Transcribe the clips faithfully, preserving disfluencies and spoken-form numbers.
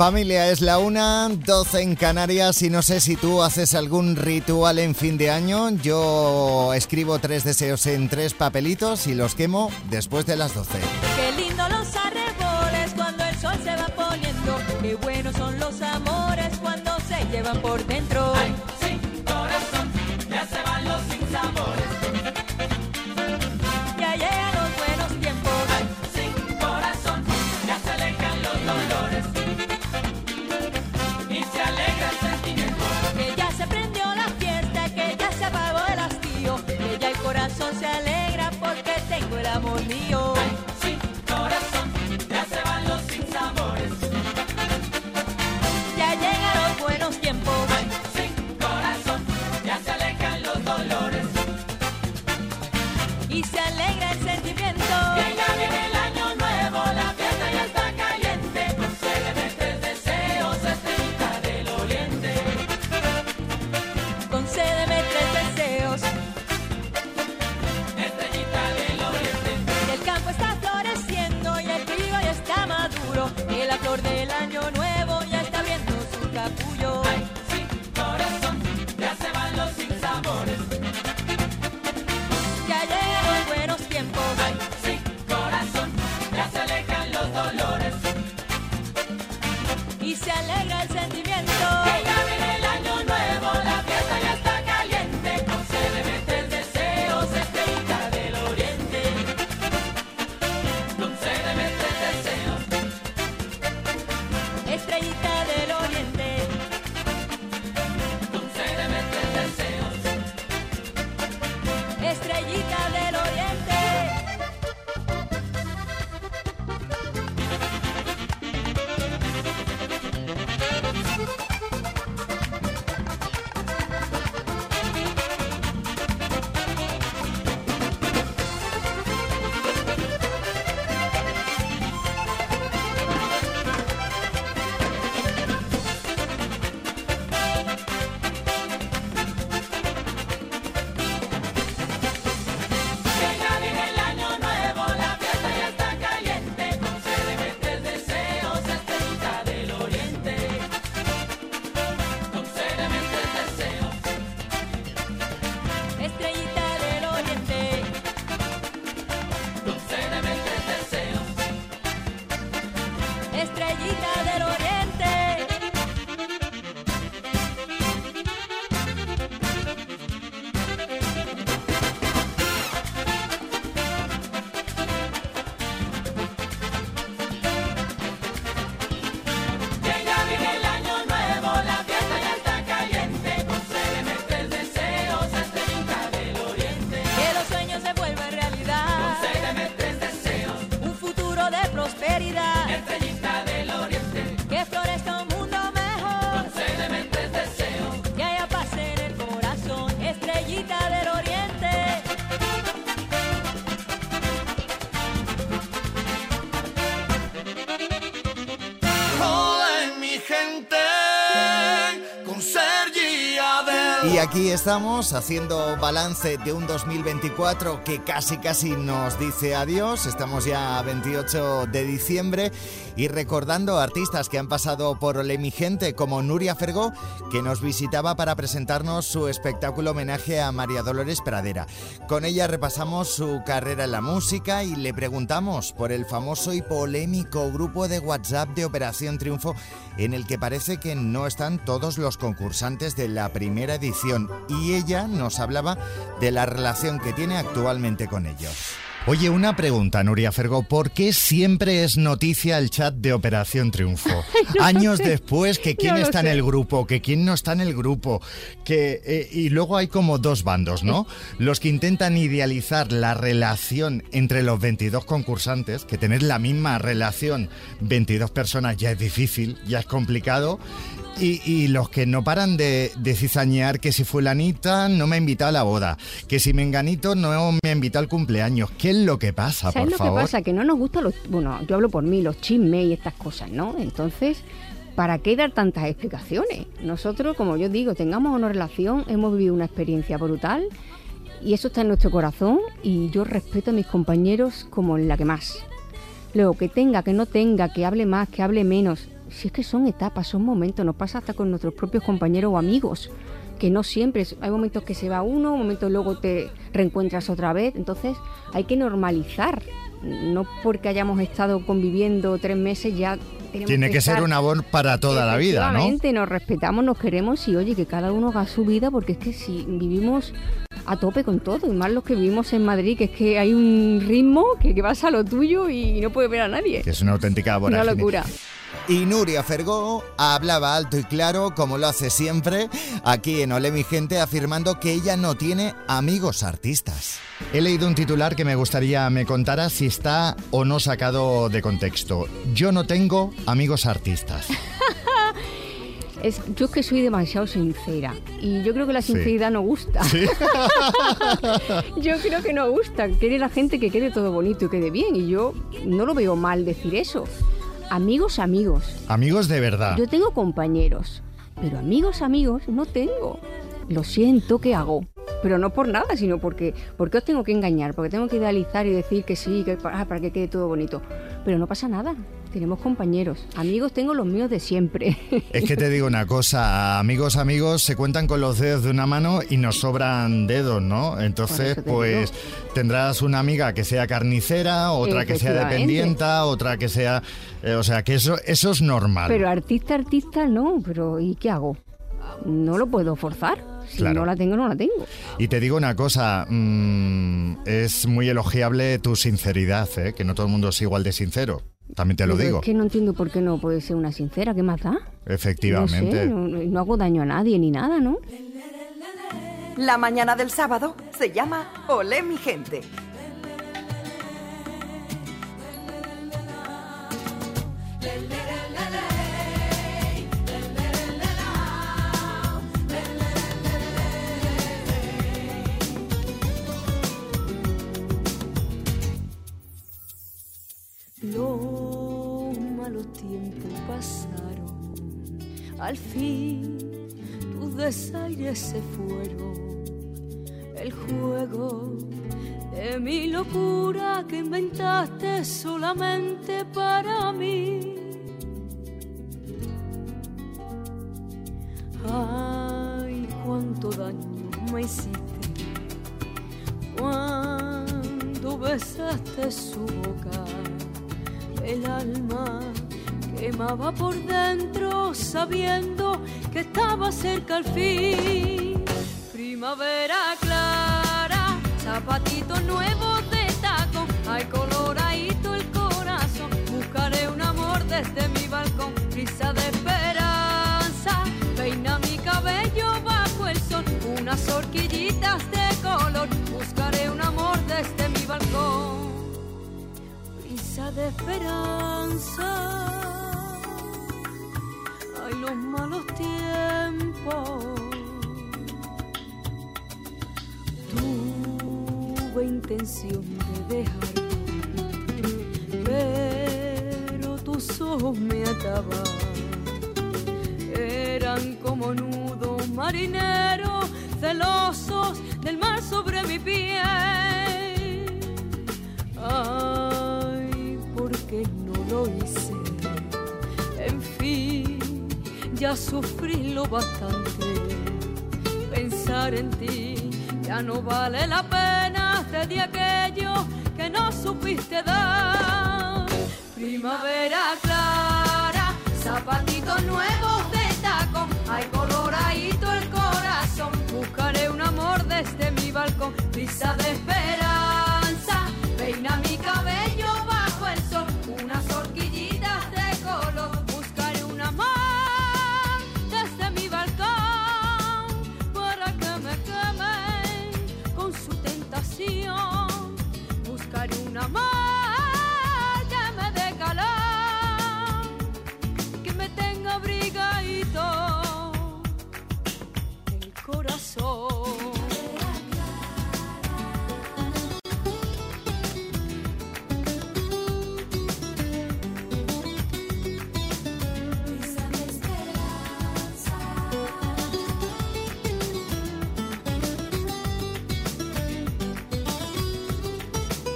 Familia, es la una, doce en Canarias y no sé si tú haces algún ritual en fin de año. Yo escribo tres deseos en tres papelitos y los quemo después de las doce. Qué lindo los arreboles cuando el sol se va poniendo. Qué buenos son los amores cuando se llevan por dentro. Ay, sí, corazón, ya se van los sinsabores. Ya llegan los buenos tiempos. Ay, sí, corazón, ya se alejan los dolores. Y se alegra el sentimiento. Que ya se prendió la fiesta, que ya se apagó el hastío. Que ya el corazón se alegra porque tengo el amor mío. Ay, sí, corazón, ya se van los sinsabores. Ya llegan los buenos tiempos. Ay, sí, corazón, ya se alejan los dolores. Y se alegra el sentimiento. Que ya viene el año nuevo, la fiesta ya está caliente. Concédeme tres deseos, estrellita del oriente. Concédeme tres deseos. Estrellita del oriente. Que el campo está floreciendo y el trigo ya está maduro. Que la flor del año nuevo ya está abriendo su capullo. Ay, sí, corazón, ya se van los sinsabores. Ya llegan los buenos tiempos. Ay, sí, corazón, ya se alejan los dolores. Y se alegra el sentimiento. Que ya viene el año nuevo, la fiesta ya está caliente. Concédeme tres deseos, estrellita del oriente. Concédeme tres deseos. Estrellita del oriente. Concédeme tres deseos. Estrellita del oriente. Que ya viene el año nuevo, la fiesta ya está caliente. Concédeme tres deseos, estrellita del oriente. Concédeme tres deseos. Estrellita del oriente. Concédeme tres deseos. Estrellita del oriente. Que ya viene el año nuevo, la fiesta ya está caliente. Concédeme tres deseos, estrellita del oriente. Que los sueños se vuelvan realidad. Concédeme tres deseos, Un futuro de prosperidad. estrellita del oriente. Que florezca un mundo mejor. Concédeme tres deseos. Que haya paz en el corazón. Estrellita del oriente. Hola mi gente, con Sergi Adel. Y aquí estamos haciendo balance de un dos mil veinticuatro que casi casi nos dice adiós. Estamos ya a veintiocho de diciembre y recordando artistas que han pasado por Ole mi gente, como Nuria Fergó, que nos visitaba para presentarnos su espectáculo homenaje a María Dolores Pradera. Con ella repasamos su carrera en la música y le preguntamos por el famoso y polémico grupo de WhatsApp de Operación Triunfo, en el que parece que no están todos los concursantes de la primera edición, y ella nos hablaba de la relación que tiene actualmente con ellos. Oye, una pregunta, Nuria Fergó, ¿por qué siempre es noticia el chat de Operación Triunfo? No Años sé. después, que quién No lo está en sé. el grupo, que quién no está en el grupo, que eh, y luego hay como dos bandos, ¿no? Los que intentan idealizar la relación entre los veintidós concursantes, que tener la misma relación veintidós personas ya es difícil, ya es complicado. Y, y los que no paran de, de cizañear que si fulanita no me ha invitado a la boda, que si menganito no me ha invitado al cumpleaños. ¿Qué es lo que pasa, ¿Sabes por lo favor? que pasa? Que no nos gustan los... Bueno, yo hablo por mí, los chismes y estas cosas, ¿no? Entonces, ¿para qué dar tantas explicaciones? Nosotros, como yo digo, tengamos una relación, hemos vivido una experiencia brutal y eso está en nuestro corazón y yo respeto a mis compañeros como la que más. Luego, que tenga, que no tenga, que hable más, que hable menos, si es que son etapas, son momentos, nos pasa hasta con nuestros propios compañeros o amigos, que no siempre, hay momentos que se va uno, momentos luego te reencuentras otra vez, entonces hay que normalizar, no porque hayamos estado conviviendo tres meses ya tenemos Tiene que, que ser estar, un amor para toda la vida, ¿no? efectivamente, nos respetamos, nos queremos y oye, que cada uno haga su vida, porque es que si vivimos a tope con todo, y más los que vivimos en Madrid, que es que hay un ritmo que, que vas a lo tuyo y no puedes ver a nadie. Que es una auténtica vorágine. Una locura. Y Nuria Fergó hablaba alto y claro, como lo hace siempre, aquí en Olé mi gente, afirmando que ella no tiene amigos artistas. He leído un titular que me gustaría me contara si está o no sacado de contexto. Yo no tengo amigos artistas. Es, yo es que soy demasiado sincera y yo creo que la sinceridad Sí. no gusta. ¿Sí? Yo creo que no gusta. Quiere la gente que quede todo bonito y quede bien, y yo no lo veo mal decir eso. Amigos, amigos. Amigos de verdad. Yo tengo compañeros, pero amigos, amigos no tengo. Lo siento, ¿qué hago? Pero no por nada, sino porque, porque os tengo que engañar, porque tengo que idealizar y decir que sí, que ah, para que quede todo bonito. Pero no pasa nada, tenemos compañeros. Amigos tengo los míos de siempre. Es que te digo una cosa, amigos, amigos se cuentan con los dedos de una mano y nos sobran dedos, ¿no? Entonces, Por eso te pues tendrás una amiga que sea carnicera, otra que sea Efectivamente. dependienta, otra que sea... eh, o sea, que eso, eso es normal. Pero artista, artista no, pero ¿y qué hago? No lo puedo forzar. Si Claro. no la tengo, no la tengo. Y te digo una cosa, mmm, es muy elogiable tu sinceridad, ¿eh? Que no todo el mundo es igual de sincero. También te lo Pero digo. Es que no entiendo por qué no puede ser una sincera. ¿Qué más da? Efectivamente. No sé, no, no hago daño a nadie ni nada, ¿no? La mañana del sábado se llama Olé mi gente. Los malos tiempos pasaron, al fin tus desaires se fueron. El juego de mi locura que inventaste solamente para mí. Ay, cuánto daño me hiciste cuando besaste su boca. El alma quemaba por dentro sabiendo que estaba cerca al fin. Primavera clara, zapatitos nuevos de tacón, ay coloradito el corazón. Buscaré un amor desde mi balcón, brisa de esperanza, peina mi cabello bajo el sol, unas horquillitas de color. Buscaré un amor desde mi balcón, de esperanza. Ay, los malos tiempos. Tuve intención de dejarte, pero tus ojos me ataban. Eran como nudos marineros celosos del mar sobre mi piel. Ay, porque no lo hice. En fin, ya sufrí lo bastante. Pensar en ti ya no vale la pena. Te di aquello que no supiste dar. Primavera clara, zapatitos nuevos de tacón, ay coloradito el corazón. Buscaré un amor desde mi balcón, brisa de esperanza, peina mi cabello bajo el sol, unas horquillitas de color. Buscaré un amor desde mi balcón para que me quemen con su tentación. Buscaré un amor que me dé calor, que me tenga abrigadito el corazón.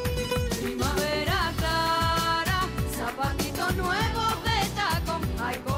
Primavera clara, zapatitos nuevos de tacón, ay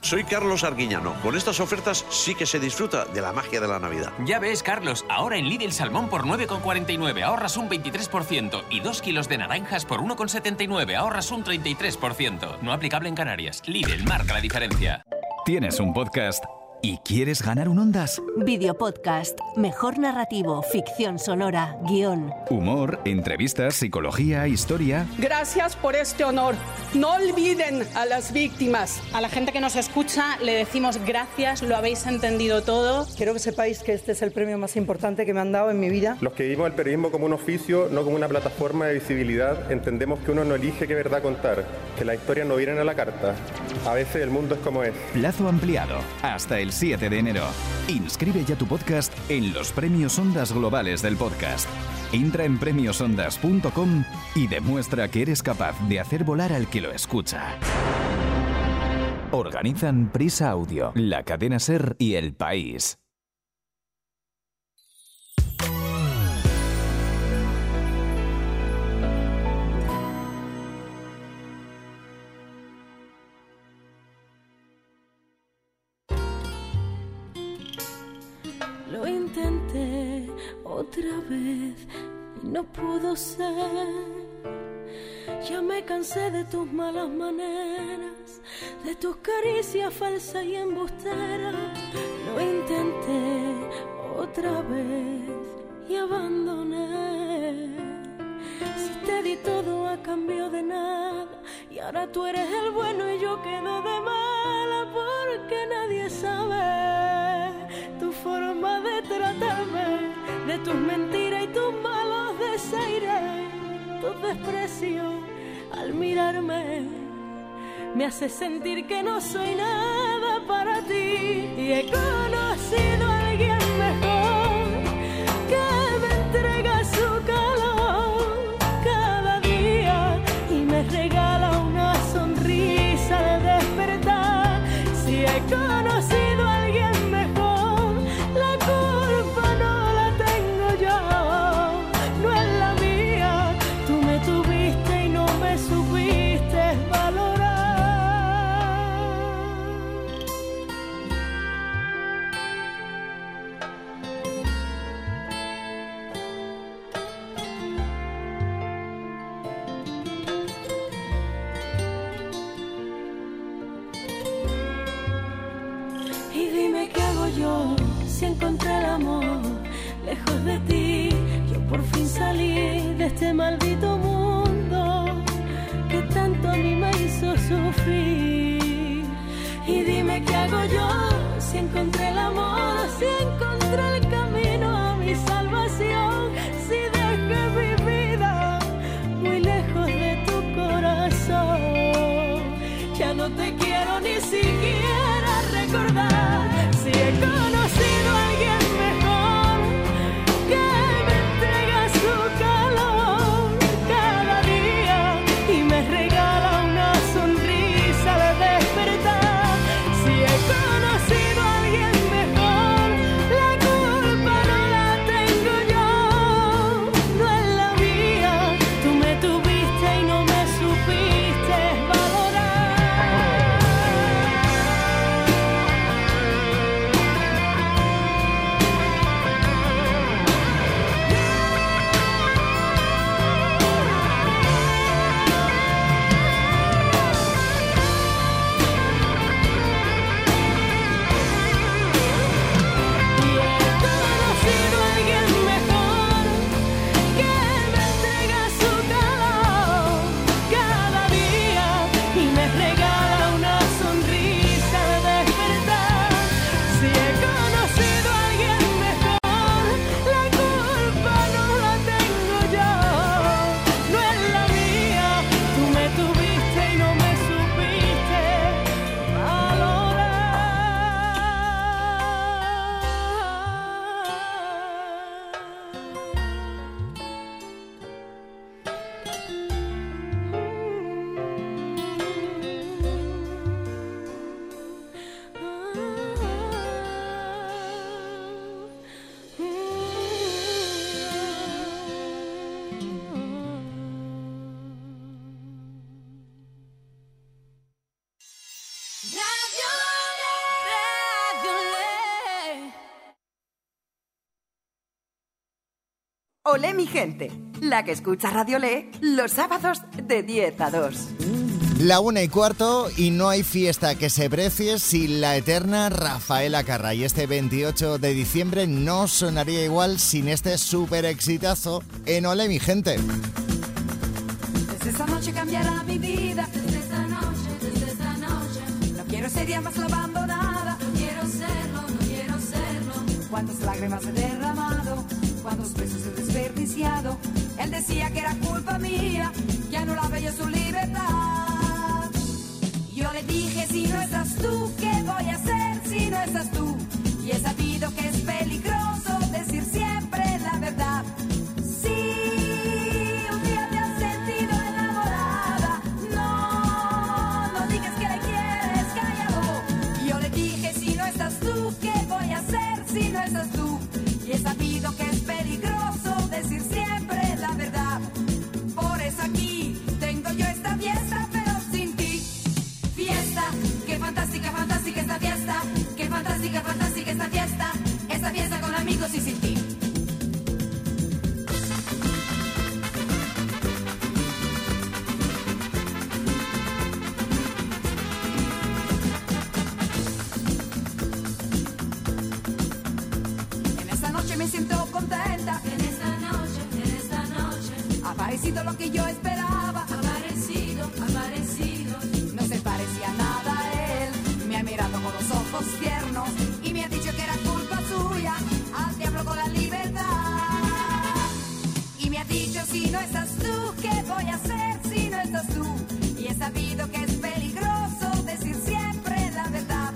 soy Carlos Arguiñano. Con estas ofertas sí que se disfruta de la magia de la Navidad. Ya ves, Carlos, ahora en Lidl salmón por nueve con cuarenta y nueve ahorras un veintitrés por ciento y dos kilos de naranjas por uno con setenta y nueve ahorras un treinta y tres por ciento. No aplicable en Canarias. Lidl marca la diferencia. ¿Tienes un podcast y quieres ganar un Ondas? Videopodcast. Mejor narrativo, ficción sonora, guión. Humor, entrevistas, psicología, historia. Gracias por este honor. No olviden a las víctimas. A la gente que nos escucha le decimos gracias, lo habéis entendido todo. Quiero que sepáis que este es el premio más importante que me han dado en mi vida. Los que vivimos el periodismo como un oficio, no como una plataforma de visibilidad, entendemos que uno no elige qué verdad contar, que las historias no vienen a la carta. A veces el mundo es como es. Plazo ampliado. Hasta el siete de enero. Inscribe ya tu podcast en los Premios Ondas Globales del Podcast. Entra en premios ondas punto com y demuestra que eres capaz de hacer volar al que lo escucha. Organizan Prisa Audio, La Cadena SER y El País. Lo intenté otra vez y no pudo ser. Ya me cansé de tus malas maneras, de tus caricias falsas y embusteras. Lo intenté otra vez y abandoné. Si te di todo a cambio de nada y ahora tú eres el bueno y yo quedo de mala porque nadie sabe tu forma de tratarme, de tus mentiras y tus malos desaires, tu desprecio al mirarme me hace sentir que no soy nada para ti y he conocido a alguien mejor que me entrega su calor cada día y me regala una sonrisa de despertar. Si he conocido a alguien mejor, la culpa no la tengo yo, no es la mía. Tú me tuviste y no me supiste valorar. Olé mi gente, la que escucha Radio Olé los sábados de diez a dos. La una y cuarto y no hay fiesta que se precie sin la eterna Rafaela Carrà. Y este veintiocho de diciembre no sonaría igual sin este súper exitazo en Olé mi gente. Desde esta noche cambiará mi vida. Desde esta noche, desde esta noche. No quiero ser ya más la abandonada. No quiero serlo, no quiero serlo. Cuántas lágrimas he derramado, cuántos besos he desperdiciado. Él decía que era culpa mía, que anulaba yo su libertad. Yo le dije, si no estás tú, ¿qué voy a hacer si no estás tú? Y he sabido que es peligroso decir siempre la verdad. Sí, un día te has sentido enamorada. No, no digas que le quieres, cállalo. Yo le dije, si no estás tú, ¿qué voy a hacer si no estás tú? Y he sabido que es peligroso decir siempre la verdad. Por eso aquí tengo yo esta fiesta, pero sin ti. Fiesta, qué fantástica, fantástica esta fiesta. Qué fantástica, fantástica esta fiesta. Esta fiesta con amigos y sin ti. Me siento contenta en esta noche, en esta noche. Ha parecido lo que yo esperaba. Ha parecido, ha parecido. No se parecía nada a él. Me ha mirado con los ojos tiernos y me ha dicho que era culpa suya. Al diablo con la libertad. Y me ha dicho, si no estás tú, ¿qué voy a hacer si no estás tú? Y he sabido que es peligroso decir siempre la verdad.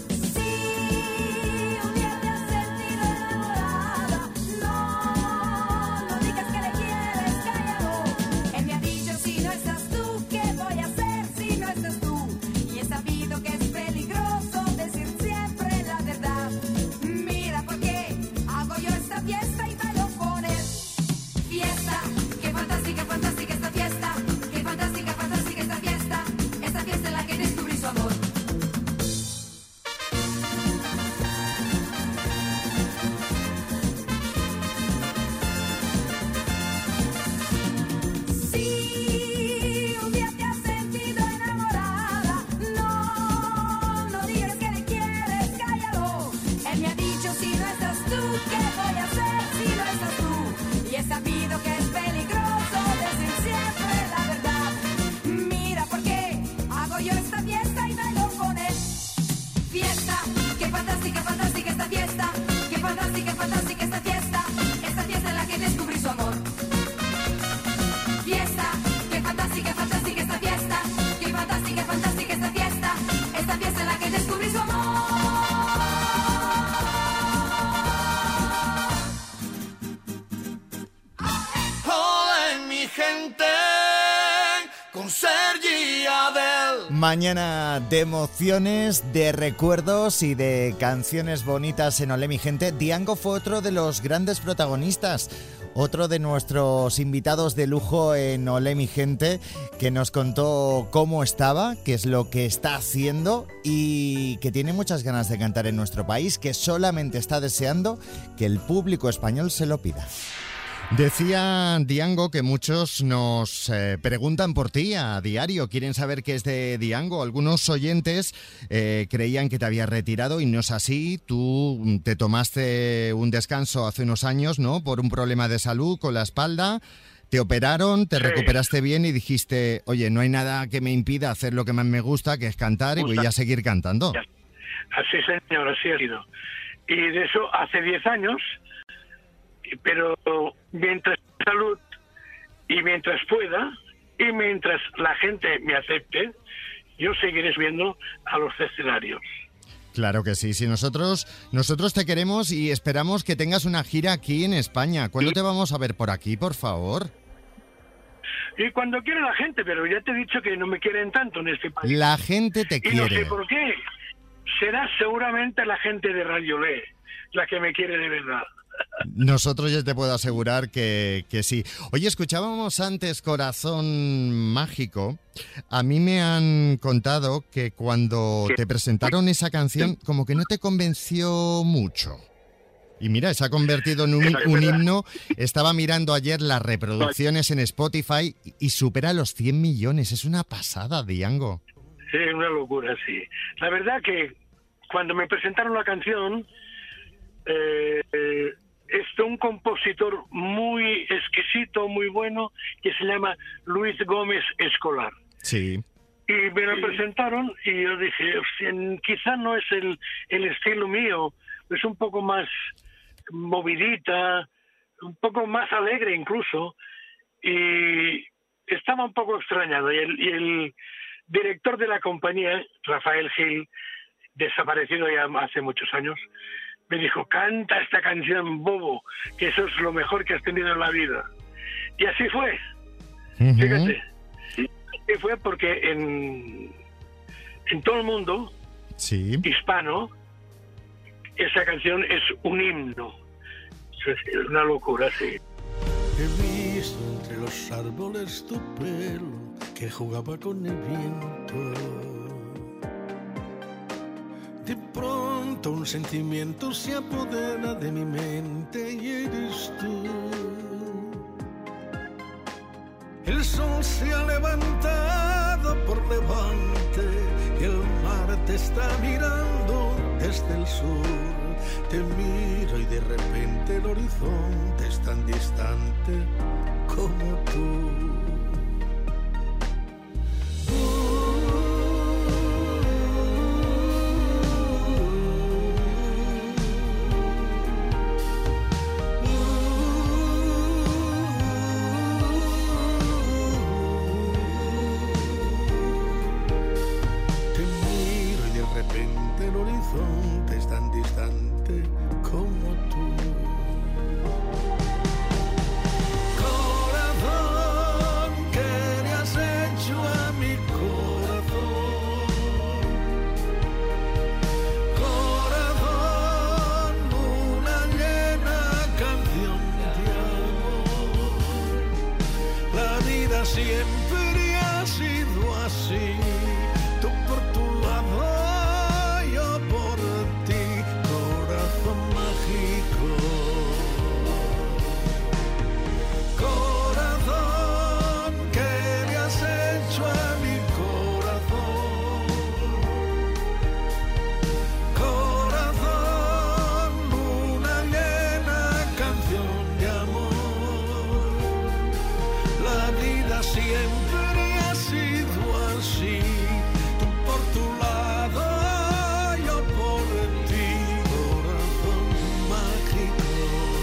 Mañana de emociones, de recuerdos y de canciones bonitas en Olé mi gente. Diango fue otro de los grandes protagonistas, otro de nuestros invitados de lujo en Olé mi gente, que nos contó cómo estaba, qué es lo que está haciendo y que tiene muchas ganas de cantar en nuestro país, que solamente está deseando que el público español se lo pida. Decía Diango que muchos nos eh, preguntan por ti a diario, quieren saber qué es de Diango. Algunos oyentes eh, creían que te habías retirado y no es así. Tú te tomaste un descanso hace unos años, ¿no? Por un problema de salud con la espalda. Te operaron, te sí. recuperaste bien y dijiste, oye, no hay nada que me impida hacer lo que más me gusta, que es cantar, y voy a seguir cantando. Así, señor, así ha sido. Y de eso hace diez años... pero mientras salud y mientras pueda y mientras la gente me acepte, yo seguiré subiendo a los escenarios. Claro que sí, sí, nosotros nosotros te queremos y esperamos que tengas una gira aquí en España. ¿Cuándo te vamos a ver por aquí, por favor? Y cuando quiera la gente, pero ya te he dicho que no me quieren tanto en este país. La gente te y quiere. Y no sé por qué. Será seguramente la gente de Radio Olé la que me quiere de verdad. Nosotros ya te puedo asegurar que, que sí. Oye, escuchábamos antes Corazón Mágico. A mí me han contado que cuando te presentaron esa canción, como que no te convenció mucho. Y mira, se ha convertido en un, un himno. Estaba mirando ayer las reproducciones en Spotify y supera los cien millones. Es una pasada, Diango. Sí, una locura, sí. La verdad que cuando me presentaron la canción, eh, eh, es de un compositor muy exquisito, muy bueno, que se llama Luis Gómez Escolar. Sí. Y me lo presentaron y yo dije, quizá no es el, el estilo mío, es un poco más movidita, un poco más alegre incluso, y estaba un poco extrañado. Y el, y el director de la compañía, Rafael Gil, desaparecido ya hace muchos años, me dijo, canta esta canción, bobo, que eso es lo mejor que has tenido en la vida. Y así fue. Uh-huh. Fíjate. Y fue porque en, en todo el mundo sí. hispano, esa canción es un himno. Es una locura, sí. He visto entre los árboles tu pelo que jugaba con el viento. De pronto un sentimiento se apodera de mi mente y eres tú. El sol se ha levantado por levante y el mar te está mirando desde el sur. Te miro y de repente el horizonte es tan distante como tú. Siempre ha sido así, tú por tu lado, yo por ti, corazón mágico. Corazón, ¿qué le has hecho a mi corazón? Corazón, luna llena, canción de amor. La vida siempre ha sido así, tú por tu lado, yo por ti, corazón mágico.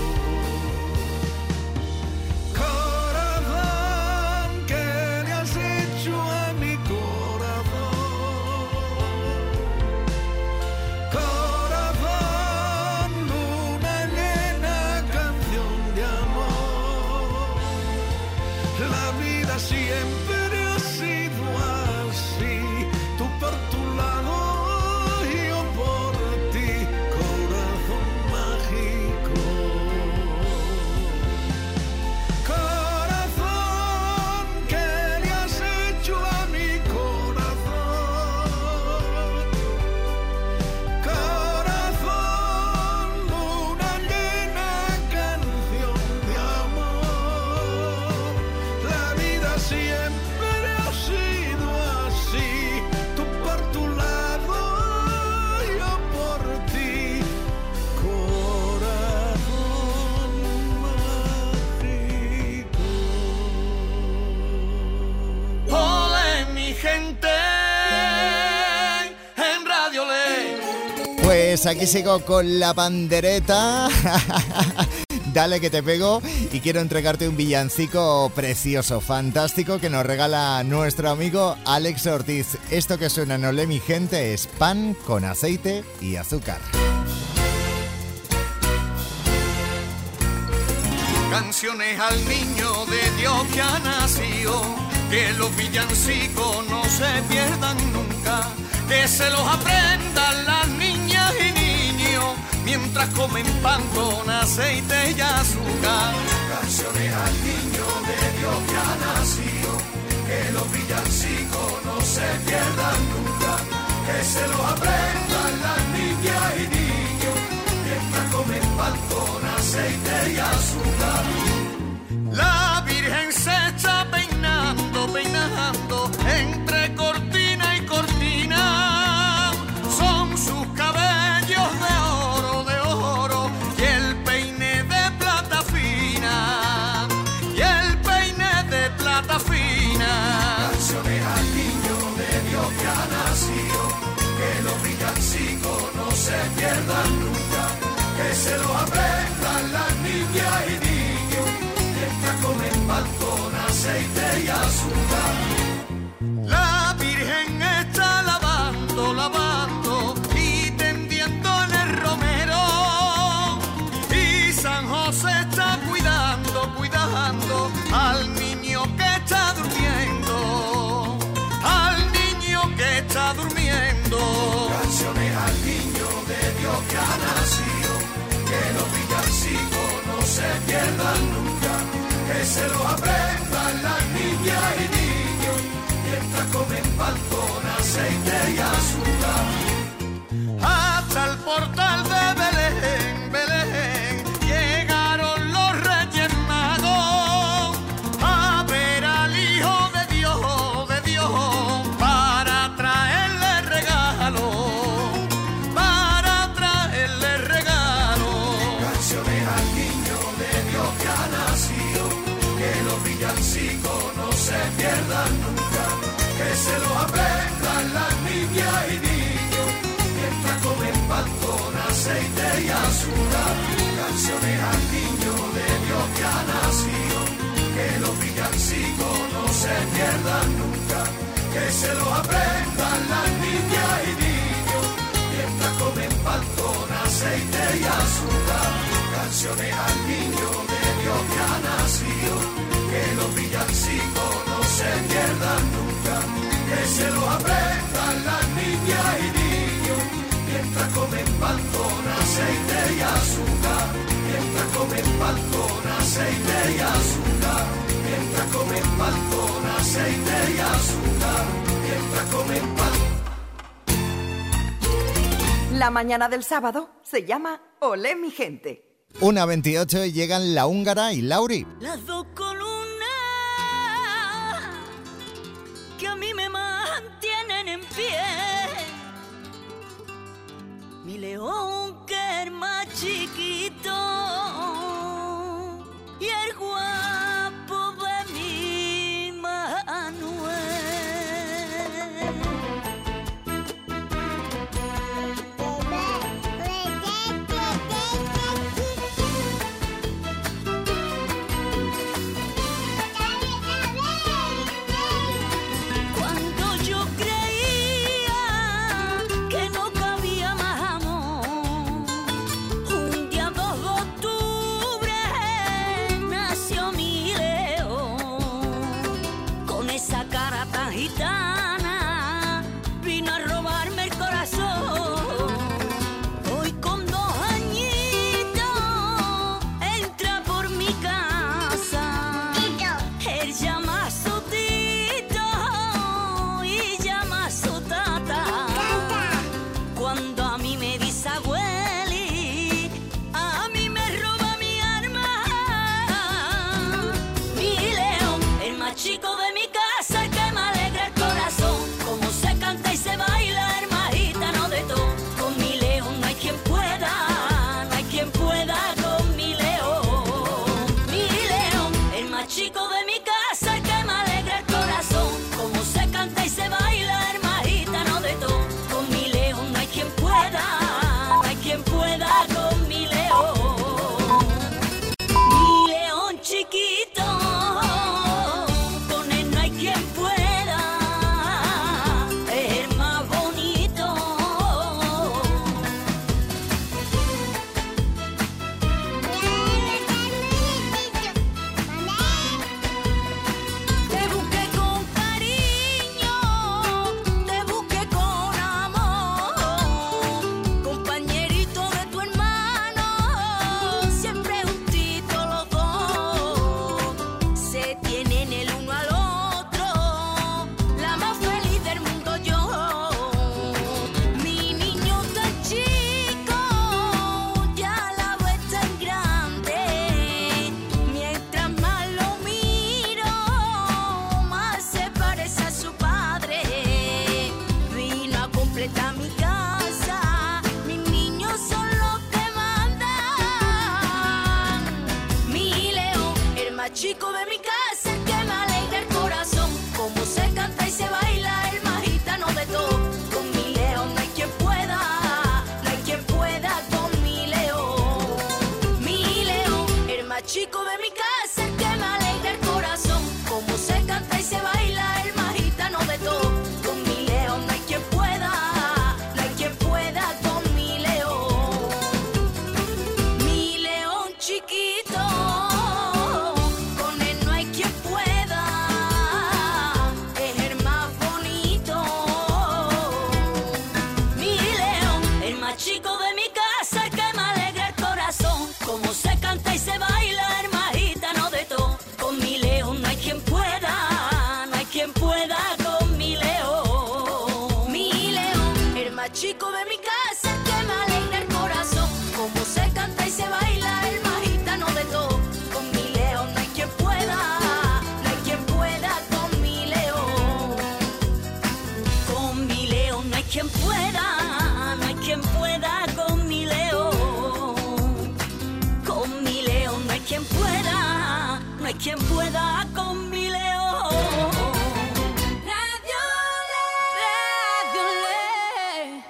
Corazón, ¿qué le has hecho a mi corazón? Corazón, luna llena, canción de amor. La vida siempre ha sido así, tú por tu lado, yo por ti, corazón mágico. Corazón, ¿qué le has hecho a mi corazón? Corazón, luna llena, canción de amor. La vida siempre ha sido así, tú por tu lado, yo por ti, corazón mágico. Ole mi gente en Radio Ley. Pues aquí sigo con la pandereta. Dale que te pego y quiero entregarte un villancico precioso, fantástico, que nos regala nuestro amigo Alex Ortiz. Esto que suena en Olé mi gente es pan con aceite y azúcar. Canciones al niño de Dios que ha nacido, que los villancicos no se pierdan nunca, que se los aprendan las niñas y niños mientras comen pan con aceite y azúcar. Canciones al niño de Dios que ha nacido, que los villancicos no se pierdan nunca, que se los aprendan las niñas y niños mientras comen pan pan con aceite y azúcar. La Virgen se está peinando, peinando entre cortina y cortina. Son sus cabellos de oro, de oro, y el peine de plata fina, y el peine de plata fina. Canciones al niño de Dios que ha nacido, que los villancicos no se pierdan nunca, que se los aprendan las niñas y niños, mientras comen pan con aceite y azúcar. La Virgen está lavando, lavando y tendiendo en el romero, y San José está cuidando, cuidando al niño que está durmiendo, al niño que está durmiendo. Canciones al niño de Dios que ha nacido, que los villancicos no se pierdan nunca, que se los aprendan las niñas y niños, mientras comen pan con aceite y azúcar. Hasta el portal de Belén, Belén, llegaron los Reyes Magos a ver al Hijo de Dios, de Dios, para traerle regalo, para traerle regalo. Canciones al niño de Dios que ha nacido, que los villancicos no se pierdan nunca, que se los aprendan las niñas y niños, mientras comen pan con aceite y azúcar. Canciones al niño de Dios que ha nacido, que los villancicos no se pierdan nunca, que se los aprendan las niñas y niños, mientras comen pan con aceite y azúcar. Canciones al niño de Dios que ha nacido, que los villancicos no se pierdan nunca, que se los aprendan las niñas y niños, mientras comen pan con aceite y azúcar, mientras comen pan con aceite y azúcar, mientras comen pan con aceite y azúcar, mientras comen pan. La mañana del sábado se llama Olé mi gente. una veintiocho y llegan La Húngara y Lauri. Las dos columnas que a mí me mantienen en pie. Mi león que es más chiquito y el guapo de mi Manuel. Cuando yo creía que no cabía más amor, un día dos más chico de mi casa, el que me alegra el corazón. Como se canta y se baila, el más gitano de todo. Con mi león no hay quien pueda, no hay quien pueda con mi león. Mi león, el más chico de mi casa, el que me alegra el corazón. Como se canta y se baila, el más gitano de todo. Con mi león no hay quien pueda, no hay quien pueda con mi león. Mi león chiquito, con él no hay quien pueda, es el más bonito. Mi león, el más chico de mi casa, el que me alegra el corazón. Como se canta y se baila, el más gitano de todo. Con mi león no hay quien pueda, no hay quien pueda con mi león. Mi león, el más chico de mi casa, el que me alegra el corazón. Como se canta y se baila, el más gitano de todo. Con mi león no hay quien pueda, no hay quien pueda con mi león. Con mi león no hay quien pueda, no hay quien pueda con mi león. Con mi león no hay quien pueda, no hay quien pueda con mi león. Radio Le, Radio Le.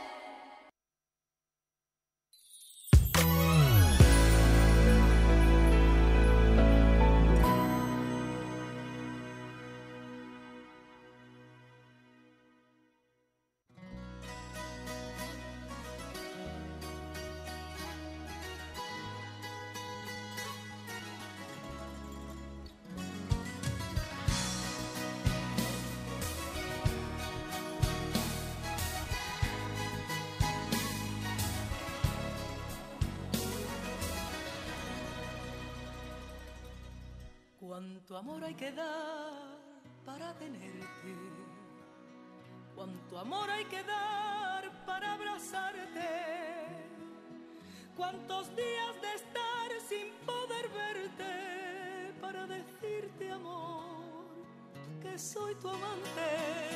Cuánto amor hay que dar para tenerte, cuánto amor hay que dar para abrazarte, cuántos días de estar sin poder verte para decirte, amor, que soy tu amante.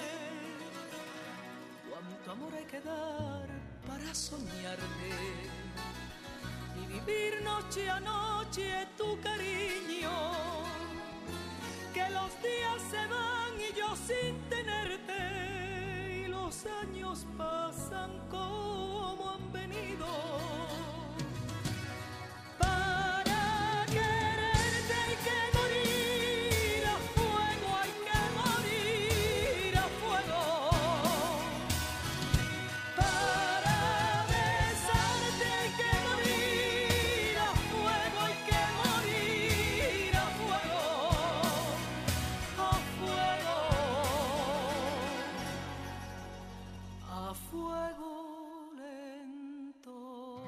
Cuánto amor hay que dar para soñarte y vivir noche a noche tu cariño. Que los días se van y yo sin tenerte, y los años pasan como han venido. Para quererte hay que morir a fuego, hay que morir a fuego. Para besarte hay que morir a fuego, hay que morir a fuego. A fuego lento.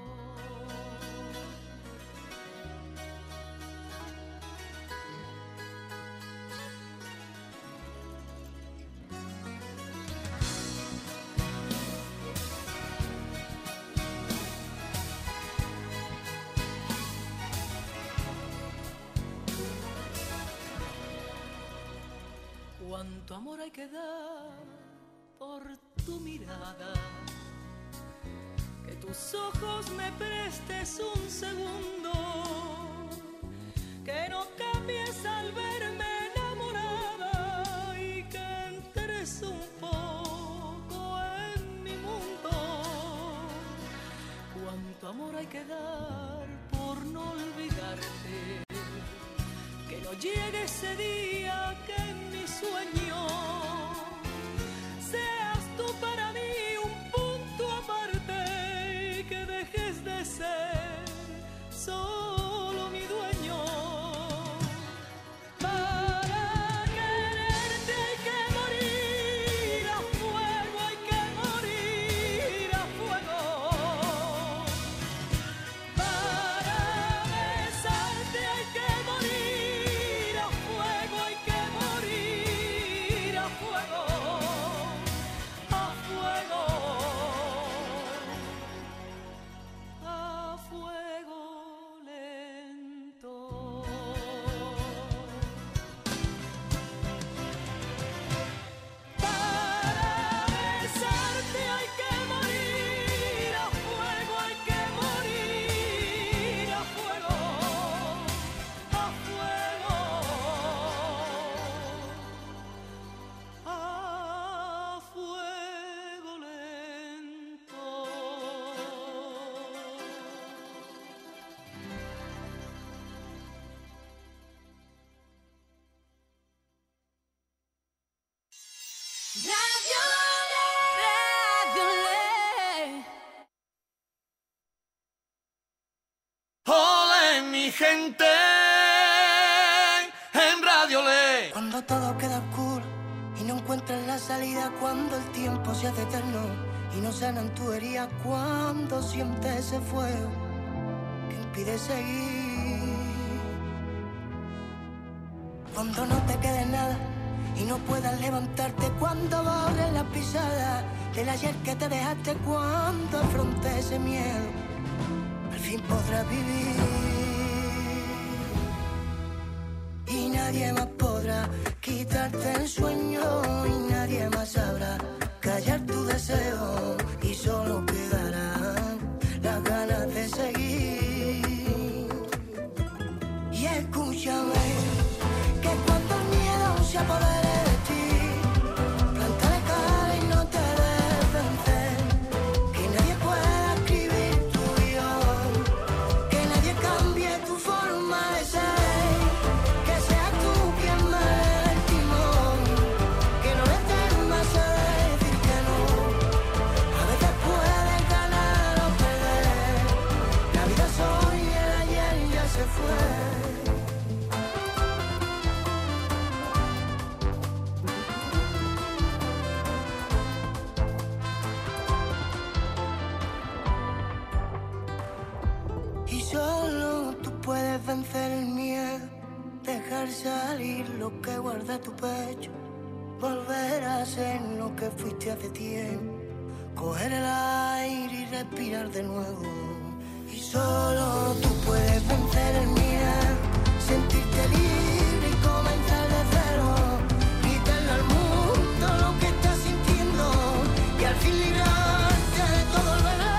Cuánto amor hay que dar por tu mirada, que tus ojos me prestes un segundo, que no cambies al verme enamorada y que entres un poco en mi mundo. Cuánto amor hay que dar por no olvidarte, que no llegue ese día que en mi sueño seas tú para mí un punto aparte y que dejes de ser solo mi dueño. Para quererte hay que morir a fuego, hay que morir a fuego. Para besarte hay que morir a fuego, gente en Radio Le. Cuando todo queda oscuro y no encuentras la salida, cuando el tiempo se hace eterno y no sanan tu herida, cuando sientes ese fuego que impide seguir, cuando no te quede nada y no puedas levantarte, cuando borres las pisadas del ayer que te dejaste, cuando afrontes ese miedo, al fin podrás vivir. Y nadie más podrá quitarte el sueño, y nadie más sabrá callar tu deseo, y solo quedarán las ganas de seguir. Y escúchame, que cuando el miedo se apodere de ti, plántale cara y no te dejes vencer, que nadie pueda escribir tu guión, que nadie cambie tu forma de ser, que seas tú quien me dé el timón, que no le temas a decir que no. A veces puedes ganar o perder, la vida es hoy, el ayer ya se fue. Y solo tú puedes vencer el miedo, dejar salir lo que guarda tu pecho, volver a ser lo que fuiste hace tiempo, coger el aire y respirar de nuevo. Y solo tú puedes vencer el miedo, sentirte libre y comenzar de cero, gritarle al mundo lo que estás sintiendo y al fin librarte de todo el veneno.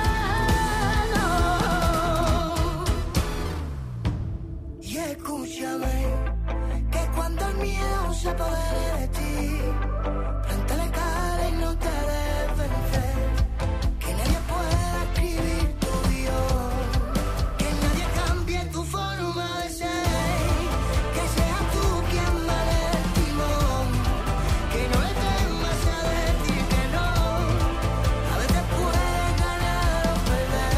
Y escúchame, que cuando el miedo se apodere de ti, plántale cara y no te dejes vencer, que nadie pueda escribir tu guión, que nadie cambie tu forma de ser, que seas tú quien me dé el timón, que no le temas a decir que no. A veces puedes ganar o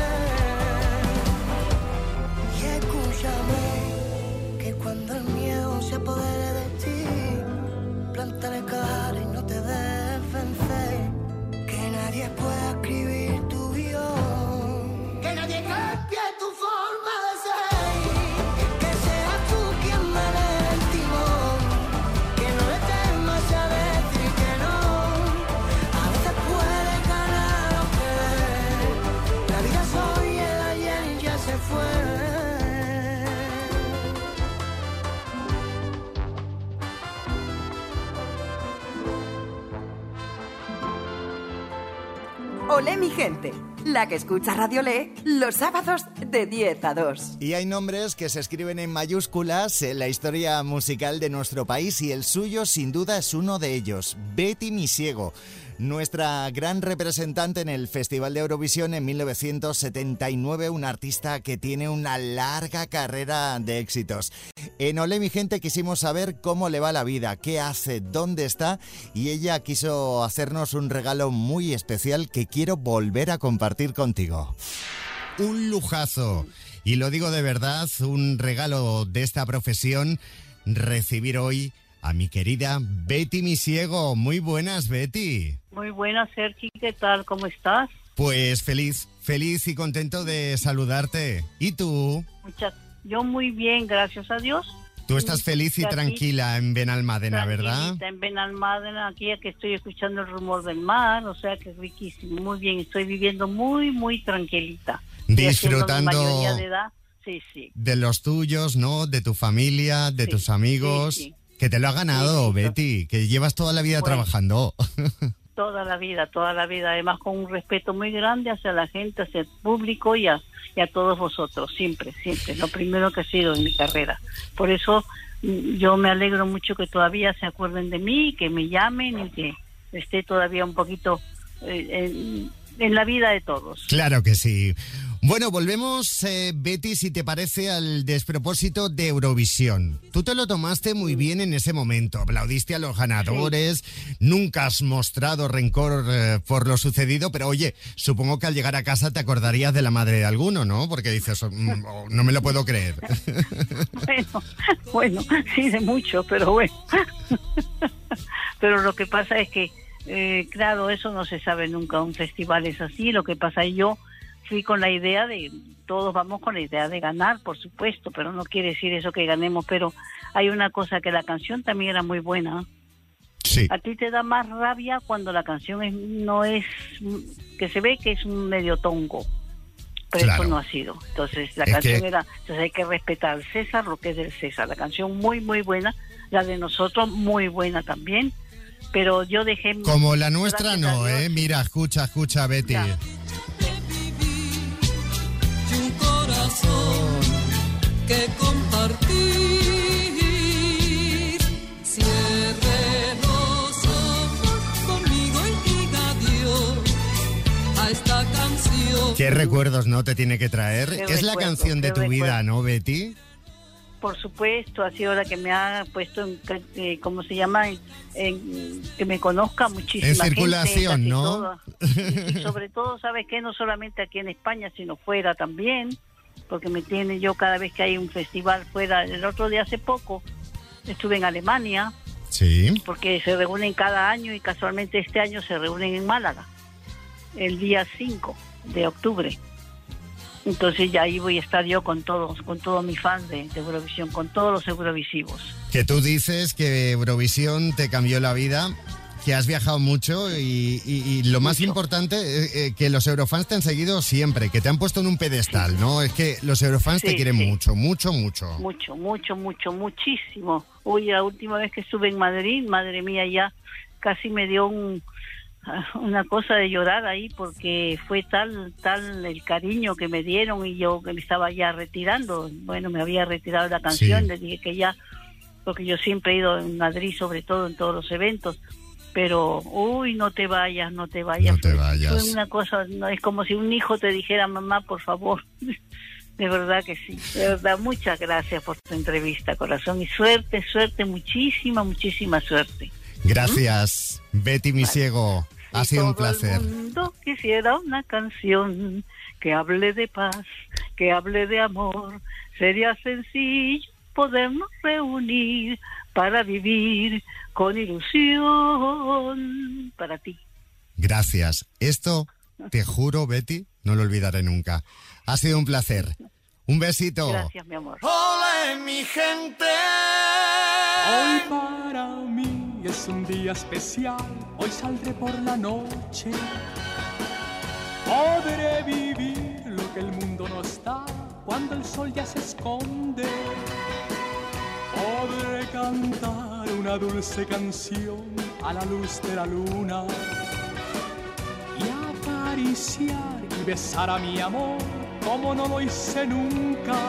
perder. Y escúchame, que cuando el miedo se apodere de ti, plántale cara y no te dejes vencer, que nadie pueda escribir tu guión, que nadie cambie tu forma de ser, que seas tú quien me dé el timón, que no le temas a decir que no. A veces puedes ganar o perder, la vida es hoy, el ayer ya se fue. Olé mi gente, la que escucha Radio Le los sábados de diez a dos. Y hay nombres que se escriben en mayúsculas en la historia musical de nuestro país, y el suyo sin duda es uno de ellos, Betty Misiego, nuestra gran representante en el Festival de Eurovisión en mil novecientos setenta y nueve, una artista que tiene una larga carrera de éxitos. En Olé mi gente quisimos saber cómo le va la vida, qué hace, dónde está, y ella quiso hacernos un regalo muy especial que quiero volver a compartir contigo. Un lujazo, y lo digo de verdad, un regalo de esta profesión, recibir hoy a mi querida Betty Misiego. Muy buenas, Betty. Muy buenas, Sergi, ¿qué tal? ¿Cómo estás? Pues feliz, feliz y contento de saludarte. ¿Y tú? Muchas, yo muy bien, gracias a Dios. Tú estás feliz y aquí, tranquila en Benalmádena, ¿verdad? En Benalmádena, aquí que estoy escuchando el rumor del mar, o sea que es riquísimo, muy bien, estoy viviendo muy, muy tranquilita. Disfrutando mi mayoría de edad, sí, sí. De los tuyos, ¿no? De tu familia, de sí, tus amigos. Sí, sí. Que te lo ha ganado, sí, sí, Betty, que llevas toda la vida bueno, trabajando. Toda la vida, toda la vida, además con un respeto muy grande hacia la gente, hacia el público y a, y a todos vosotros, siempre, siempre, lo primero que ha sido en mi carrera. Por eso yo me alegro mucho que todavía se acuerden de mí, que me llamen y que esté todavía un poquito eh, en, en la vida de todos. Claro que sí. Bueno, volvemos, eh, Betty, si te parece, al despropósito de Eurovisión. Tú te lo tomaste muy bien en ese momento, aplaudiste a los ganadores, sí. Nunca has mostrado rencor eh, por lo sucedido, pero oye, supongo que al llegar a casa te acordarías de la madre de alguno, ¿no? Porque dices, mm, oh, no me lo puedo creer. Bueno, bueno, sí, de mucho, pero bueno. Pero lo que pasa es que, eh, claro, eso no se sabe nunca, un festival es así, lo que pasa es yo fui con la idea de, todos vamos con la idea de ganar, por supuesto, pero no quiere decir eso que ganemos, pero hay una cosa, que la canción también era muy buena. Sí. A ti te da más rabia cuando la canción es, no es, que se ve que es un medio tongo, pero claro, eso no ha sido. Entonces la es canción que... era, entonces hay que respetar al César lo que es del César, la canción muy muy buena, la de nosotros muy buena también, pero yo dejé... Como la nuestra no, eh, mira, escucha, escucha, Betty. Ya. Que compartir, cierre los ojos conmigo y diga adiós a esta canción. ¿Qué recuerdos no te tiene que traer? ¿Qué es recuerdo, la canción de tu recuerdo? vida, ¿no, Betty? Por supuesto, ha sido la que me ha puesto, en, eh, ¿cómo se llama? En, en, que me conozca muchísima en gente. Circulación, casi ¿no? Toda. Y, y sobre todo, ¿sabes qué? No solamente aquí en España, sino fuera también, porque me tiene yo cada vez que hay un festival fuera. El otro día, hace poco, estuve en Alemania, sí, porque se reúnen cada año y casualmente este año se reúnen en Málaga, el día cinco de octubre. Entonces ya ahí voy a estar yo con todos, con todos mis fans de, de Eurovisión, con todos los eurovisivos. Que tú dices que Eurovisión te cambió la vida, que has viajado mucho y, y, y lo más mucho. importante, eh, que los eurofans te han seguido siempre, que te han puesto en un pedestal, sí. ¿no? Es que los eurofans sí, te quieren sí. mucho, mucho, mucho. Mucho, mucho, mucho, muchísimo. Uy, la última vez que estuve en Madrid, madre mía, ya casi me dio un... una cosa de llorar ahí, porque fue tal tal el cariño que me dieron y yo que me estaba ya retirando. Bueno, me había retirado la canción, sí. Les dije que ya, porque yo siempre he ido en Madrid, sobre todo en todos los eventos, pero uy, no te vayas, no te vayas. No te vayas. Fue una cosa, no, es como si un hijo te dijera, mamá, por favor. De verdad que sí, de verdad, muchas gracias por tu entrevista, corazón, y suerte, suerte, muchísima, muchísima suerte. Gracias, ¿Mm? Betty Misiego. Vale. Ha sido un placer. Todo el mundo quisiera una canción que hable de paz, que hable de amor. Sería sencillo podernos reunir para vivir con ilusión. Para ti. Gracias. Esto, te juro, Betty, no lo olvidaré nunca. Ha sido un placer. Un besito. Gracias, mi amor. Hola, mi gente. Hoy para mí es un día especial, hoy saldré por la noche. Podré vivir lo que el mundo no está cuando el sol ya se esconde. Podré cantar una dulce canción a la luz de la luna y acariciar y besar a mi amor como no lo hice nunca.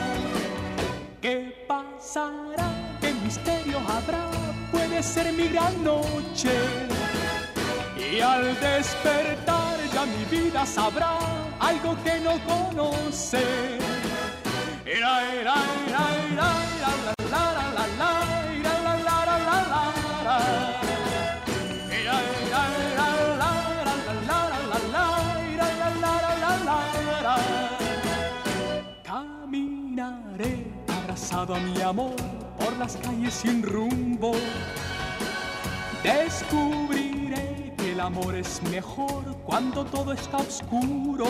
¿Qué pasará? ¿Qué misterio habrá? Puede ser mi gran noche. Y al despertar ya mi vida sabrá algo que no conoce. Era, era, era, era, la, la, la, la, la, la, la, la, la, la, la. Era, era, era, la, la, la, la, la, la, la, la, la, la. Caminaré abrazado a mi amor por las calles sin rumbo. Descubriré que el amor es mejor cuando todo está oscuro.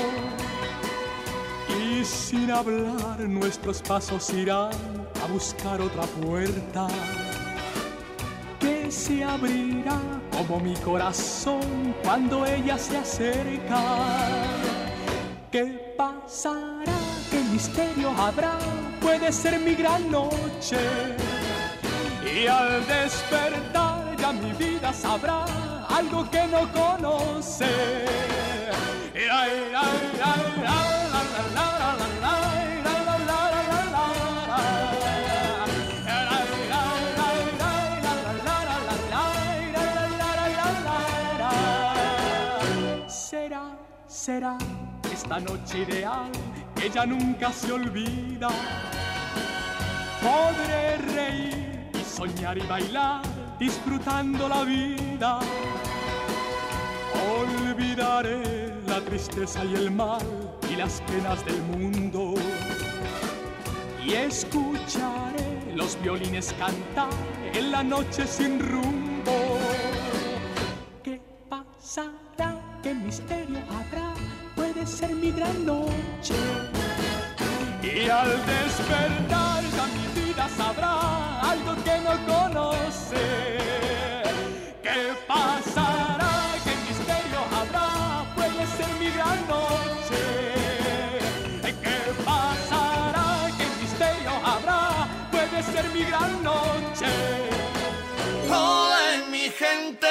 Y sin hablar nuestros pasos irán a buscar otra puerta que se abrirá como mi corazón cuando ella se acerca. ¿Qué pasará? ¿Qué misterio habrá? Puede ser mi gran noche. Y al despertar ya mi vida sabrá algo que no conoce. Será será esta noche ideal que ya nunca se olvida. Podré reír y soñar y bailar, disfrutando la vida. Olvidaré la tristeza y el mal y las penas del mundo. Y escucharé los violines cantar en la noche sin rumbo. ¿Qué pasará? ¿Qué misterio habrá? Puede ser mi gran noche. Y al despertar ya mi vida sabrá algo que no conoce. ¿Qué pasará? ¿Qué misterio habrá? Puede ser mi gran noche. ¿Qué pasará? ¿Qué misterio habrá? Puede ser mi gran noche. Hola mi gente,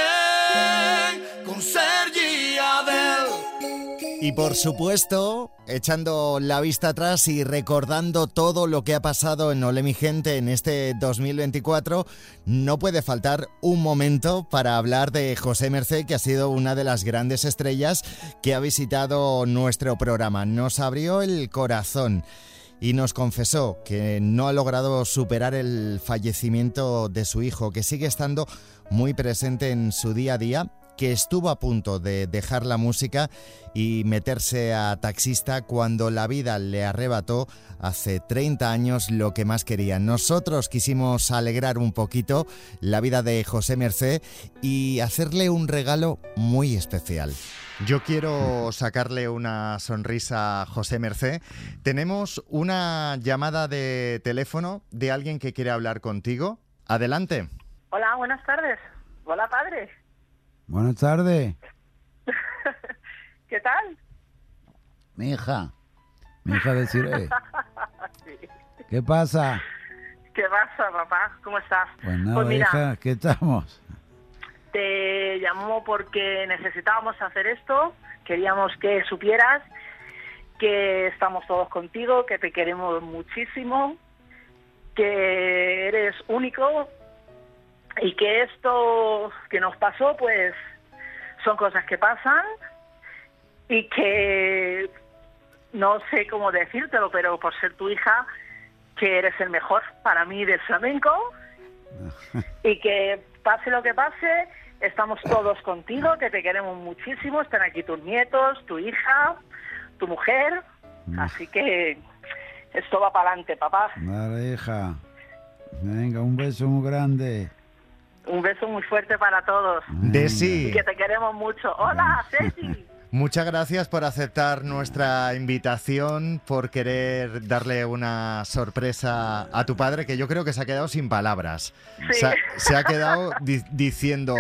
con Sergi y Adel. Y por supuesto, echando la vista atrás y recordando todo lo que ha pasado en Ole mi gente en este dos mil veinticuatro, no puede faltar un momento para hablar de José Mercé, que ha sido una de las grandes estrellas que ha visitado nuestro programa. Nos abrió el corazón y nos confesó que no ha logrado superar el fallecimiento de su hijo, que sigue estando muy presente en su día a día, que estuvo a punto de dejar la música y meterse a taxista cuando la vida le arrebató hace treinta años lo que más quería. Nosotros quisimos alegrar un poquito la vida de José Mercé y hacerle un regalo muy especial. Yo quiero sacarle una sonrisa a José Mercé. Tenemos una llamada de teléfono de alguien que quiere hablar contigo. Adelante. Hola, buenas tardes. Hola, padre. Buenas tardes. ¿Qué tal? Mi hija. Mi hija de Siré. Sí. ¿Qué pasa? ¿Qué pasa, papá? ¿Cómo estás? Pues nada, Pues mira, hija, ¿qué estamos? te llamo porque necesitábamos hacer esto. Queríamos que supieras que estamos todos contigo, que te queremos muchísimo, que eres único y que esto que nos pasó, pues son cosas que pasan y que no sé cómo decírtelo, pero por ser tu hija, que eres el mejor para mí del flamenco y que pase lo que pase, estamos todos contigo, que te queremos muchísimo, están aquí tus nietos, tu hija, tu mujer, así que esto va para adelante, papá. Vale, hija. Venga, un beso muy grande. Un beso muy fuerte para todos. Desi. Y que te queremos mucho. Hola, Ceci. Muchas gracias por aceptar nuestra invitación, por querer darle una sorpresa a tu padre, que yo creo que se ha quedado sin palabras. Sí. Se, ha, se ha quedado di- diciendo...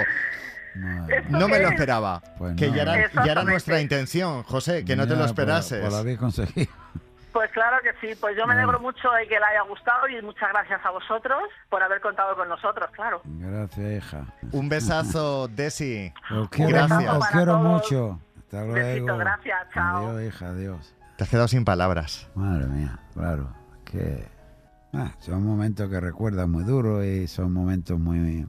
No me lo esperaba. Pues que no. ya, era, ya era Exactamente. nuestra intención, José, que no te Ya, lo pues- esperases. Pues lo habéis conseguido. Pues claro que sí, pues yo me alegro mucho de que le haya gustado y muchas gracias a vosotros por haber contado con nosotros, claro. Gracias, hija. Un besazo, Desi. Os quiero, Gracias. os quiero mucho. Hasta luego. Besito, gracias, chao. Adiós, hija, adiós. Te has quedado sin palabras. Madre mía, claro. Que ah, son momentos que recuerdan muy duros y son momentos muy...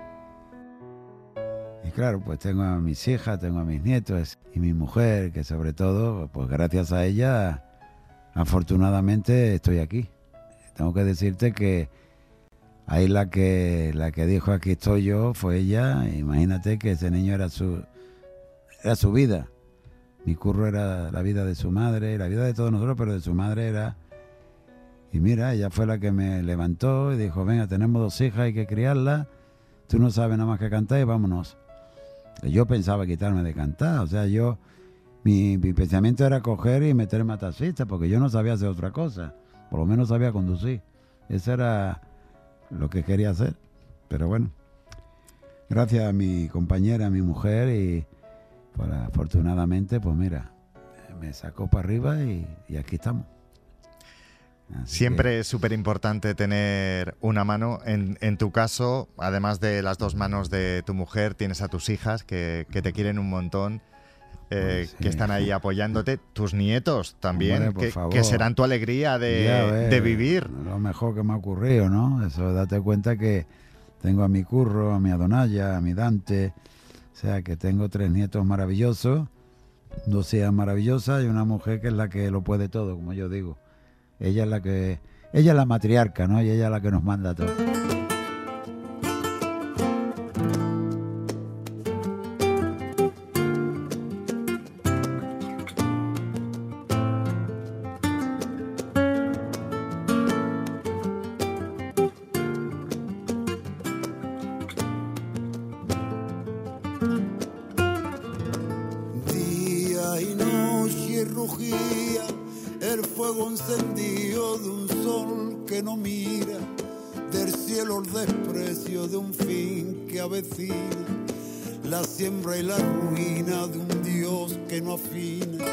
Y claro, pues tengo a mis hijas, tengo a mis nietos y mi mujer, que sobre todo, pues gracias a ella, afortunadamente estoy aquí. Tengo que decirte que ahí la que la que dijo aquí estoy yo fue ella. Imagínate que ese niño era su era su vida. Mi curro era la vida de su madre, la vida de todos nosotros, pero de su madre era... Y mira, ella fue la que me levantó y dijo, venga, tenemos dos hijas, hay que criarlas, tú no sabes nada más que cantar y vámonos. Yo pensaba quitarme de cantar, o sea, yo... Mi, mi pensamiento era coger y meterme a taxista, porque yo no sabía hacer otra cosa, por lo menos sabía conducir. Eso era lo que quería hacer, pero bueno. Gracias a mi compañera, a mi mujer, y pues, afortunadamente, pues mira, me sacó para arriba y, y aquí estamos. Así Siempre es súper importante tener una mano. En, en tu caso, además de las dos manos de tu mujer, tienes a tus hijas que, que te quieren un montón, eh, Pues sí. que están ahí apoyándote. Tus nietos también, Hombre, por que, favor. que serán tu alegría de, Ya ves, de vivir. Lo mejor que me ha ocurrido, ¿no? Eso, date cuenta que tengo a mi Curro, a mi Adonaya, a mi Dante, o sea, que tengo tres nietos maravillosos, no sea maravillosa y una mujer que es la que lo puede todo, como yo digo. Ella es la que, ella es la matriarca, ¿no? Y ella es la que nos manda todo. La siembra y la ruina de un Dios que no afina,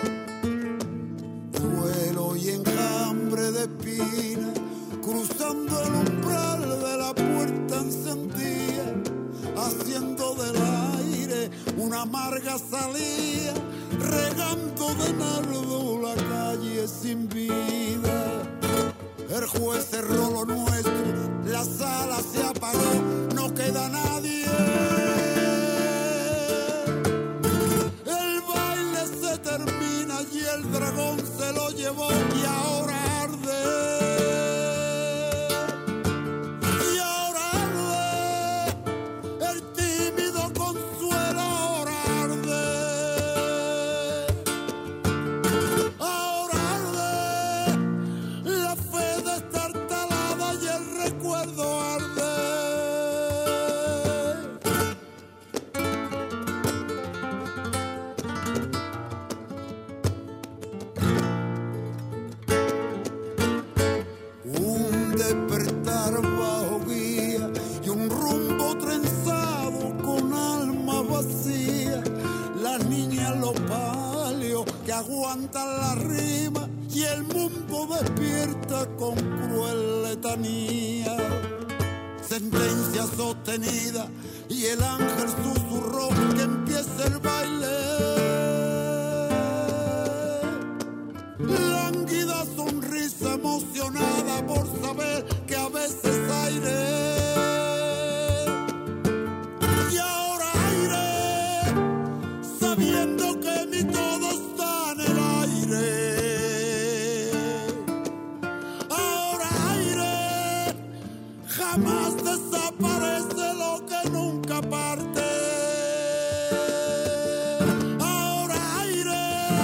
duelo y enjambre de espina, cruzando el umbral de la puerta encendida, haciendo del aire una amarga salida, regando de nardo la calle sin vida. El juez cerró lo nuestro, la sala se apagó, no queda nadie. El baile se termina y el dragón se lo llevó y ahora arde. Y ahora arde, el tímido consuelo ahora arde. Ahora arde, la fe destartalada y el recuerdo arde. Un despertar bajo guía y un rumbo trenzado con alma vacía. Las niñas los palios que aguantan la rima y el mundo despierta con cruel letanía. Sentencia sostenida y el ángel susurró que empiece el baile. Lánguida sonrisa emocionada por saber que a veces aire. Y ahora aire, sabiendo que mi todo está en el aire. Ahora aire, jamás desaparece lo que nunca parte. Ahora aire.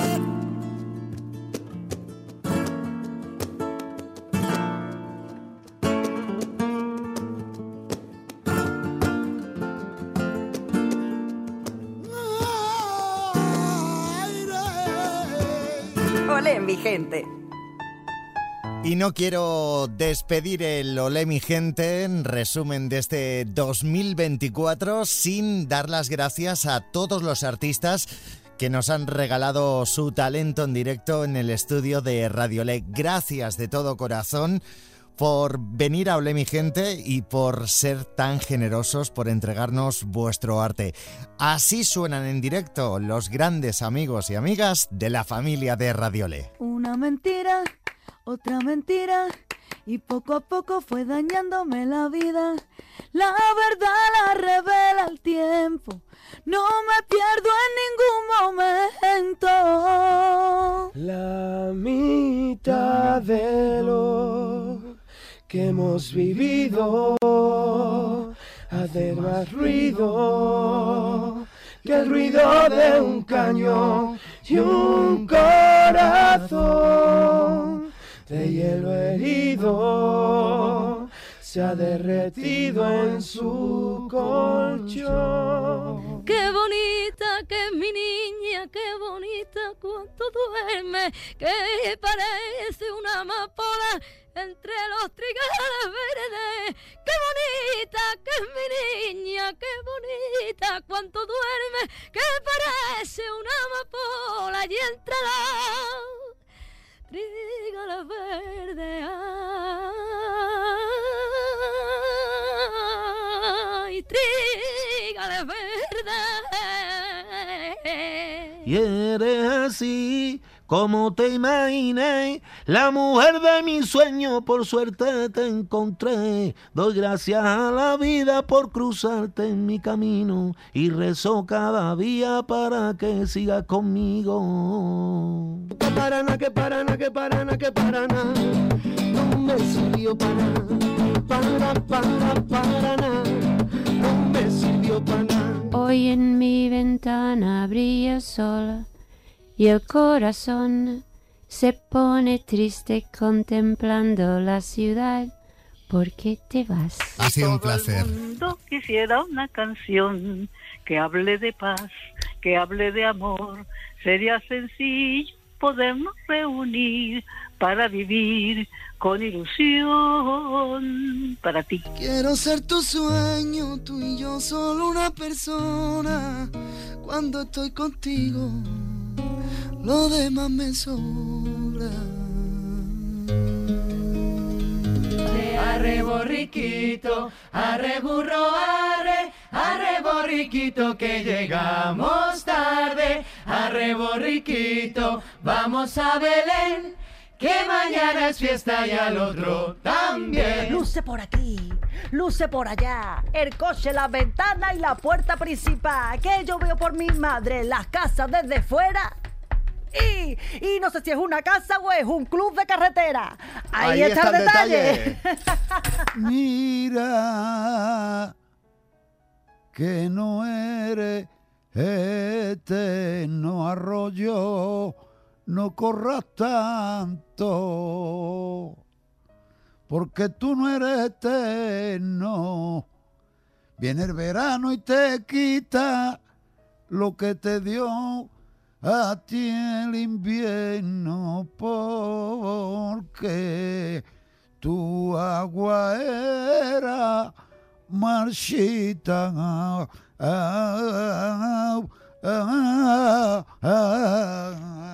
Olé, mi gente. Y no quiero despedir el Olé, mi gente, en resumen de este dos mil veinticuatro, sin dar las gracias a todos los artistas que nos han regalado su talento en directo en el estudio de Radiolé. Gracias de todo corazón por venir a Olé, mi gente, y por ser tan generosos, por entregarnos vuestro arte. Así suenan en directo los grandes amigos y amigas de la familia de Radiolé. Una mentira, otra mentira, y poco a poco fue dañándome la vida. La verdad la revela el tiempo, no me pierdo en ningún momento. La mitad de lo que hemos vivido hace más ruido que el ruido de un cañón y un corazón de hielo herido se ha derretido en su colchón. Qué bonita que es mi niña, qué bonita cuando duerme, que parece una amapola entre los trigales verdes. Qué bonita que es mi niña, qué bonita cuando duerme, que parece una amapola y entre los trigales verdes. Ay, trigales verdes. Y eres así como te imaginé, la mujer de mis sueños, por suerte te encontré. Doy gracias a la vida por cruzarte en mi camino y rezo cada día para que sigas conmigo. Que parana, que parana, que parana, que parana, no me sirvió para nada, para, para, para nada, no me sirvió para nada. Hoy en mi ventana brilla el sol y el corazón se pone triste contemplando la ciudad. ¿Por qué te vas? Ha sido un placer. Todo el mundo quisiera una canción que hable de paz, que hable de amor. Sería sencillo podernos reunir para vivir con ilusión para ti. Quiero ser tu sueño, tú y yo solo una persona. Cuando estoy contigo, lo demás me sobra. Arre borriquito, arre burro, arre, arre borriquito que llegamos tarde. Arre borriquito, vamos a Belén, que mañana es fiesta y al otro también. Luce por aquí, luce por allá, el coche, la ventana y la puerta principal, que yo veo por mi madre las casas desde fuera. Y, y no sé si es una casa o es un club de carretera. Ahí, Ahí está, está el detalle. detalle. Mira que no eres eterno arroyo, no corras tanto, porque tú no eres eterno. Viene el verano y te quita lo que te dio a ti el invierno, porque tu agua era marchita. Ah, ah, ah, ah,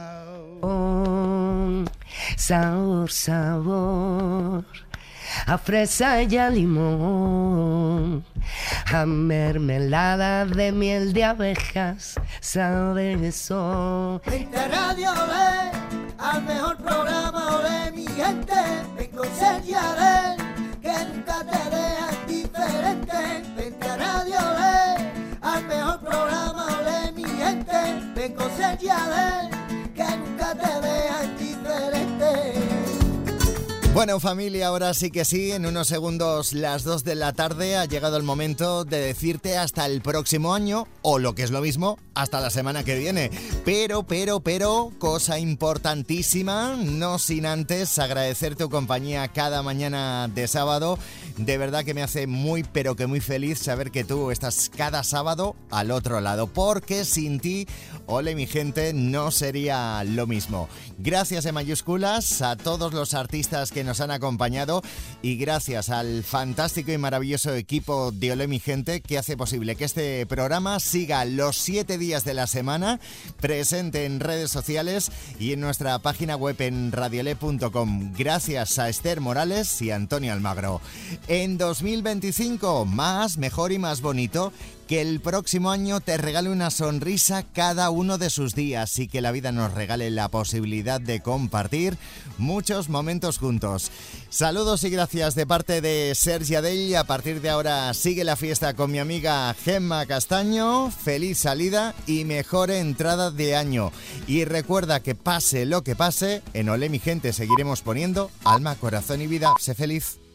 oh, sabor, sabor, a fresa y a limón, a mermelada de miel de abejas, sabe eso. Vente a Radio Olé, al mejor programa Olé, mi gente, ven con Sergi Adel, que nunca te dejan diferente. Vente a Radio Olé, al mejor programa Olé, mi gente, ven con Sergi Adel, que nunca te dejan diferente. Bueno, familia, ahora sí que sí, en unos segundos las dos de la tarde ha llegado el momento de decirte hasta el próximo año, o lo que es lo mismo, hasta la semana que viene. Pero, pero, pero, cosa importantísima, no sin antes agradecer tu compañía cada mañana de sábado. De verdad que me hace muy, pero que muy feliz saber que tú estás cada sábado al otro lado, porque sin ti, ole mi gente, no sería lo mismo. Gracias en mayúsculas a todos los artistas que nos han acompañado y gracias al fantástico y maravilloso equipo de Olé mi gente que hace posible que este programa siga los siete días de la semana presente en redes sociales y en nuestra página web en radiolé punto com. Gracias a Esther Morales y Antonio Almagro. En dos mil veinticinco, más, mejor y más bonito. Que el próximo año te regale una sonrisa cada uno de sus días y que la vida nos regale la posibilidad de compartir muchos momentos juntos. Saludos y gracias de parte de Sergi Adell. A partir de ahora sigue la fiesta con mi amiga Gemma Castaño. Feliz salida y mejor entrada de año. Y recuerda que pase lo que pase, en Olé mi gente seguiremos poniendo alma, corazón y vida. Sé feliz.